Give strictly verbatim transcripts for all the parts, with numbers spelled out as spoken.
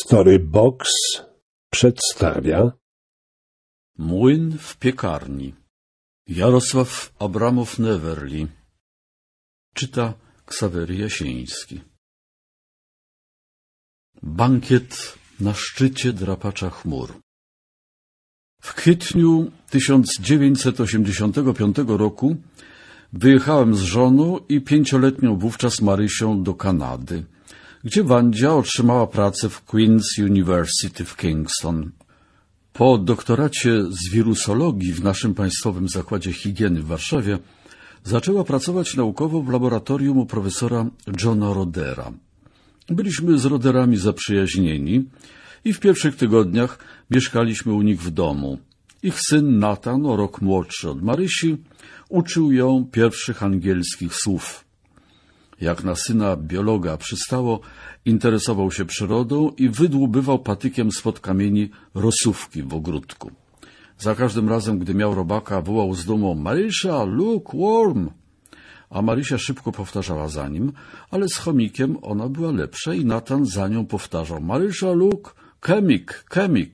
Storybox przedstawia Młyn w piekarni. Jarosław Abramow-Newerli. Czyta Ksawery Jasiński. Bankiet na szczycie drapacza chmur. W kwietniu tysiąc dziewięćset osiemdziesiątego piątego roku wyjechałem z żoną i pięcioletnią wówczas Marysią do Kanady, gdzie Wandzia otrzymała pracę w Queen's University w Kingston. Po doktoracie z wirusologii w naszym Państwowym Zakładzie Higieny w Warszawie zaczęła pracować naukowo w laboratorium u profesora Johna Rodera. Byliśmy z Roderami zaprzyjaźnieni i w pierwszych tygodniach mieszkaliśmy u nich w domu. Ich syn Nathan, o rok młodszy od Marysi, uczył ją pierwszych angielskich słów. Jak na syna biologa przystało, interesował się przyrodą i wydłubywał patykiem spod kamieni rosówki w ogródku. Za każdym razem, gdy miał robaka, wołał z dumą: „Marysia, look, worm!” A Marysia szybko powtarzała za nim, ale z chomikiem ona była lepsza i Nathan za nią powtarzał: „Marysia, look, chemic, chemic!”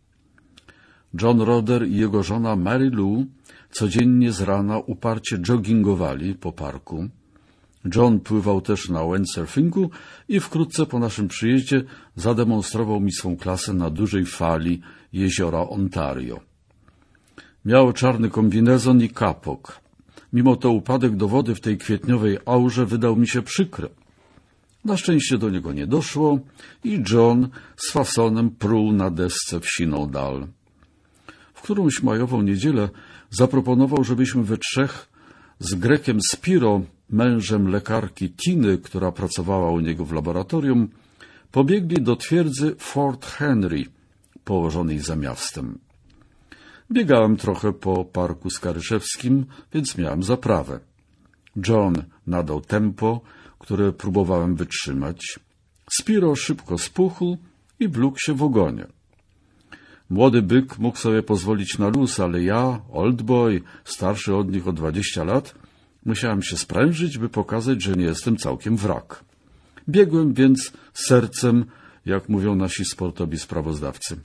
John Roder i jego żona Mary Lou codziennie z rana uparcie joggingowali po parku. John pływał też na windsurfingu i wkrótce po naszym przyjeździe zademonstrował mi swą klasę na dużej fali jeziora Ontario. Miał czarny kombinezon i kapok. Mimo to upadek do wody w tej kwietniowej aurze wydał mi się przykry. Na szczęście do niego nie doszło i John z fasonem pruł na desce w siną dal. W którąś majową niedzielę zaproponował, żebyśmy we trzech z Grekiem Spiro, mężem lekarki Tiny, która pracowała u niego w laboratorium, pobiegli do twierdzy Fort Henry, położonej za miastem. Biegałem trochę po parku Skaryszewskim, więc miałem zaprawę. John nadał tempo, które próbowałem wytrzymać. Spiro szybko spuchł i wlókł się w ogonie. Młody byk mógł sobie pozwolić na luz, ale ja, old boy, starszy od nich o dwadzieścia lat, musiałem się sprężyć, by pokazać, że nie jestem całkiem wrak. Biegłem więc sercem, jak mówią nasi sportowi sprawozdawcy.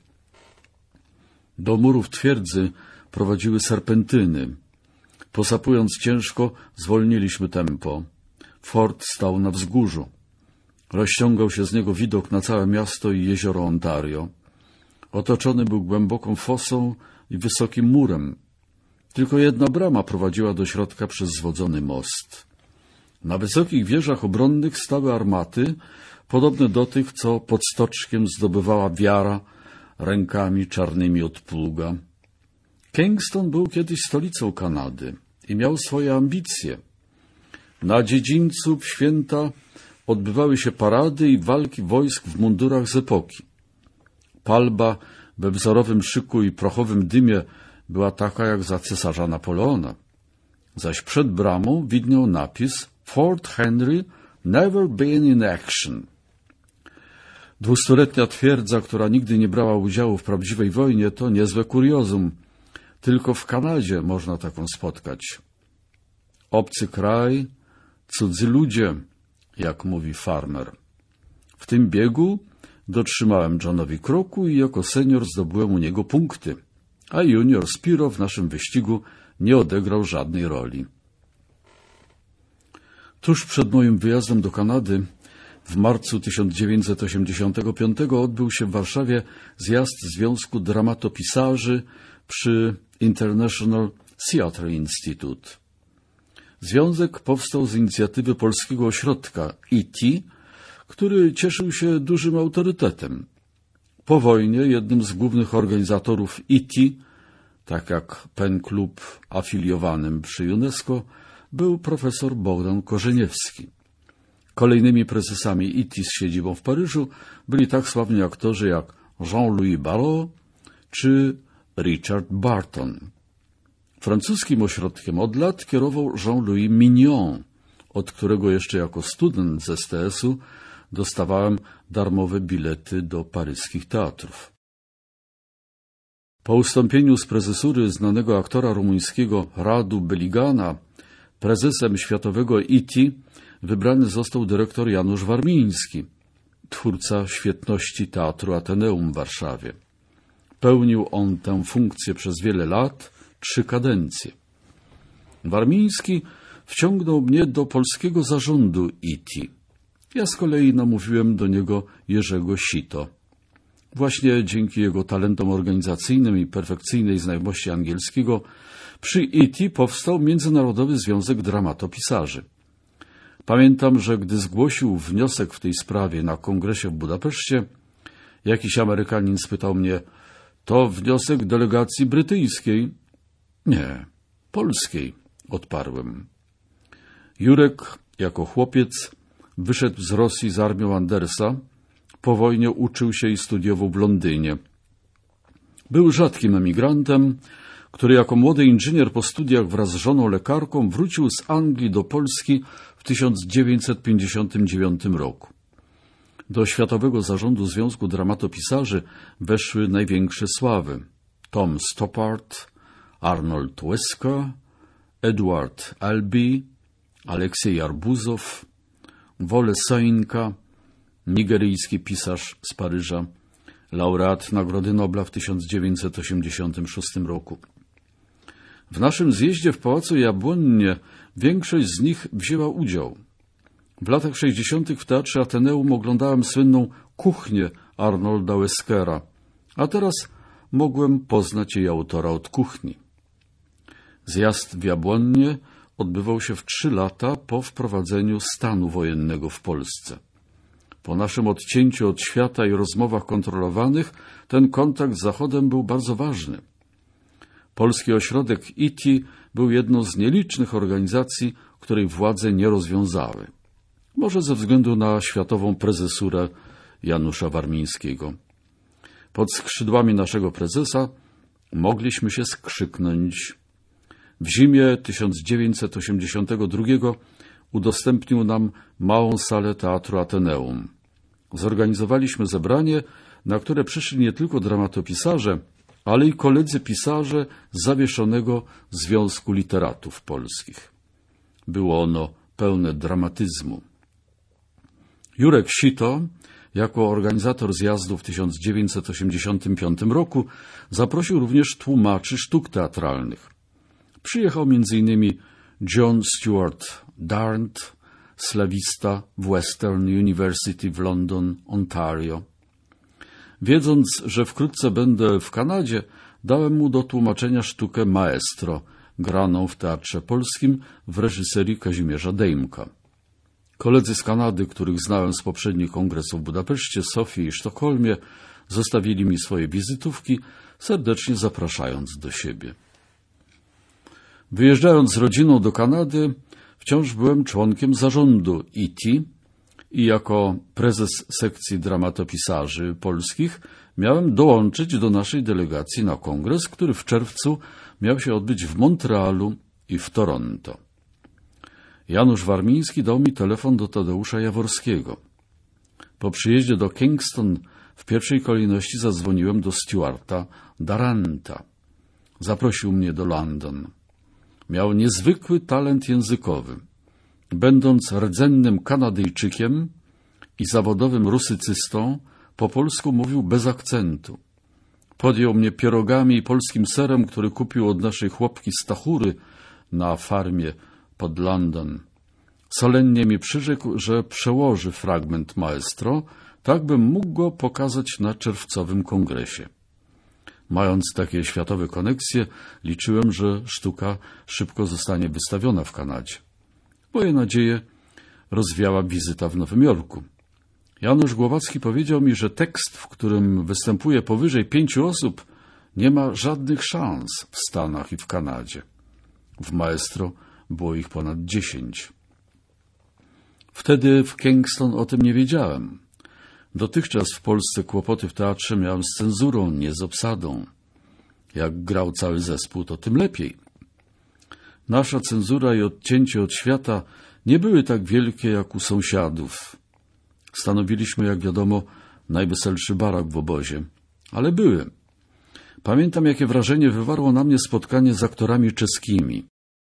Do murów twierdzy prowadziły serpentyny. Posapując ciężko, zwolniliśmy tempo. Fort stał na wzgórzu. Rozciągał się z niego widok na całe miasto i jezioro Ontario. Otoczony był głęboką fosą i wysokim murem. Tylko jedna brama prowadziła do środka przez zwodzony most. Na wysokich wieżach obronnych stały armaty, podobne do tych, co pod stoczkiem zdobywała wiara rękami czarnymi od pługa. Kingston był kiedyś stolicą Kanady i miał swoje ambicje. Na dziedzińcu w święta odbywały się parady i walki wojsk w mundurach z epoki. Palba we wzorowym szyku i prochowym dymie była taka jak za cesarza Napoleona. Zaś przed bramą widniał napis Fort Henry never been in action. Dwustuletnia twierdza, która nigdy nie brała udziału w prawdziwej wojnie, to niezłe kuriozum. Tylko w Kanadzie można taką spotkać. Obcy kraj, cudzy ludzie, jak mówi farmer. W tym biegu dotrzymałem Johnowi kroku i jako senior zdobyłem u niego punkty, a junior Spiro w naszym wyścigu nie odegrał żadnej roli. Tuż przed moim wyjazdem do Kanady w marcu tysiąc dziewięćset osiemdziesiątego piątego odbył się w Warszawie zjazd Związku Dramatopisarzy przy International Theatre Institute. Związek powstał z inicjatywy polskiego ośrodka E T, który cieszył się dużym autorytetem. Po wojnie jednym z głównych organizatorów E T, tak jak Pen Club afiliowanym przy UNESCO, był profesor Bogdan Korzeniewski. Kolejnymi prezesami E T z siedzibą w Paryżu byli tak sławni aktorzy jak Jean-Louis Barrault czy Richard Barton. Francuskim ośrodkiem od lat kierował Jean-Louis Mignon, od którego jeszcze jako student z S T S-u dostawałem darmowe bilety do paryskich teatrów. Po ustąpieniu z prezesury znanego aktora rumuńskiego Radu Beligana, prezesem światowego E T wybrany został dyrektor Janusz Warmiński. twórca świetności Teatru Ateneum w Warszawie. Pełnił on tę funkcję przez wiele lat, trzy kadencje. Warmiński wciągnął mnie do polskiego zarządu I T. Ja z kolei namówiłem do niego Jerzego Sito. Właśnie dzięki jego talentom organizacyjnym i perfekcyjnej znajomości angielskiego przy I T powstał Międzynarodowy Związek Dramatopisarzy. Pamiętam, że gdy zgłosił wniosek w tej sprawie na kongresie w Budapeszcie, jakiś Amerykanin spytał mnie: to wniosek delegacji brytyjskiej? Nie, polskiej, odparłem. Jurek jako chłopiec wyszedł z Rosji z armią Andersa. Po wojnie uczył się i studiował w Londynie. Był rzadkim emigrantem, który jako młody inżynier po studiach wraz z żoną lekarką wrócił z Anglii do Polski w tysiąc dziewięćset pięćdziesiątym dziewiątym roku. Do Światowego Zarządu Związku Dramatopisarzy weszły największe sławy: Tom Stoppard, Arnold Wesker, Edward Albee, Aleksiej Arbuzow, Wole Soyinka, nigeryjski pisarz z Paryża, laureat Nagrody Nobla w tysiąc dziewięćset osiemdziesiątym szóstym roku. W naszym zjeździe w Pałacu Jabłonnie większość z nich wzięła udział. W latach sześćdziesiątych w Teatrze Ateneum oglądałem słynną Kuchnię Arnolda Weskera, a teraz mogłem poznać jej autora od kuchni. Zjazd w Jabłonnie odbywał się w trzy lata po wprowadzeniu stanu wojennego w Polsce. Po naszym odcięciu od świata i rozmowach kontrolowanych ten kontakt z Zachodem był bardzo ważny. Polski Ośrodek I T był jedną z nielicznych organizacji, której władze nie rozwiązały. Może ze względu na światową prezesurę Janusza Warmińskiego. Pod skrzydłami naszego prezesa mogliśmy się skrzyknąć. W zimie tysiąc dziewięćset osiemdziesiątego drugiego udostępnił nam małą salę Teatru Ateneum. Zorganizowaliśmy zebranie, na które przyszli nie tylko dramatopisarze, ale i koledzy pisarze z zawieszonego Związku Literatów Polskich. Było ono pełne dramatyzmu. Jurek Sito, jako organizator zjazdu w tysiąc dziewięćset osiemdziesiątym piątym roku, zaprosił również tłumaczy sztuk teatralnych. Przyjechał między innymi John Stuart Darnt, slawista w Western University w London, Ontario. Wiedząc, że wkrótce będę w Kanadzie, dałem mu do tłumaczenia sztukę Maestro, graną w Teatrze Polskim w reżyserii Kazimierza Dejmka. Koledzy z Kanady, których znałem z poprzednich kongresów w Budapeszcie, Sofii i Sztokholmie, zostawili mi swoje wizytówki, serdecznie zapraszając do siebie. Wyjeżdżając z rodziną do Kanady, wciąż byłem członkiem zarządu I T i jako prezes sekcji dramatopisarzy polskich miałem dołączyć do naszej delegacji na kongres, który w czerwcu miał się odbyć w Montrealu i w Toronto. Janusz Warmiński dał mi telefon do Tadeusza Jaworskiego. Po przyjeździe do Kingston w pierwszej kolejności zadzwoniłem do Stuarta Daranta. Zaprosił mnie do London. Miał niezwykły talent językowy. Będąc rdzennym Kanadyjczykiem i zawodowym rusycystą, po polsku mówił bez akcentu. Podjął mnie pierogami i polskim serem, który kupił od naszej chłopki Stachury na farmie pod London. Solennie mi przyrzekł, że przełoży fragment Maestro, tak bym mógł go pokazać na czerwcowym kongresie. Mając takie światowe koneksje, liczyłem, że sztuka szybko zostanie wystawiona w Kanadzie. Moje nadzieje rozwiała wizyta w Nowym Jorku. Janusz Głowacki powiedział mi, że tekst, w którym występuje powyżej pięciu osób, nie ma żadnych szans w Stanach i w Kanadzie. W Maestro było ich ponad dziesięć. Wtedy w Kingston o tym nie wiedziałem. Dotychczas w Polsce kłopoty w teatrze miałem z cenzurą, nie z obsadą. Jak grał cały zespół, to tym lepiej. Nasza cenzura i odcięcie od świata nie były tak wielkie jak u sąsiadów. Stanowiliśmy, jak wiadomo, najweselszy barak w obozie, ale były. Pamiętam, jakie wrażenie wywarło na mnie spotkanie z aktorami czeskimi.